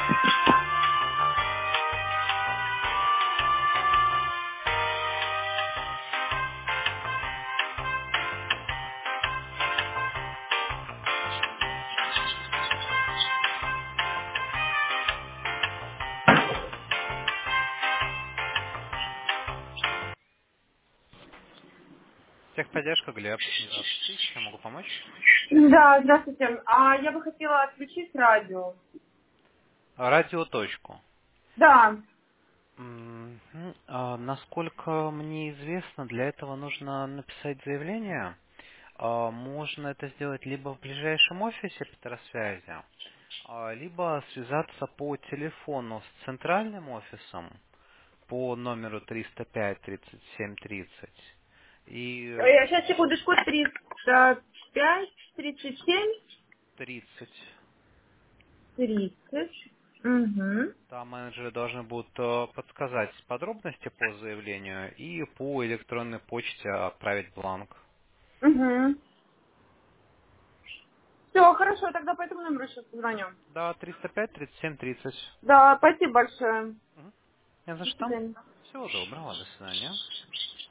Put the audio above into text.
Техподдержка, Глеб. Здравствуйте. Чем могу помочь? Да, здравствуйте. Я бы хотела отключить радио. Радиоточку. Да. Насколько мне известно, для этого нужно написать заявление. Можно это сделать либо в ближайшем офисе Петросвязи, либо связаться по телефону с центральным офисом по номеру 305 37 30. И Сейчас, секундочку, 305, 37, 30. 30. Угу. Там менеджеры должны будут подсказать подробности по заявлению и по электронной почте отправить бланк. Угу. Все, хорошо, тогда по этому номеру сейчас позвоню. Да, 305 37 30. Да, спасибо большое. Мгм. Не за До что. свидания. Всего доброго, до свидания.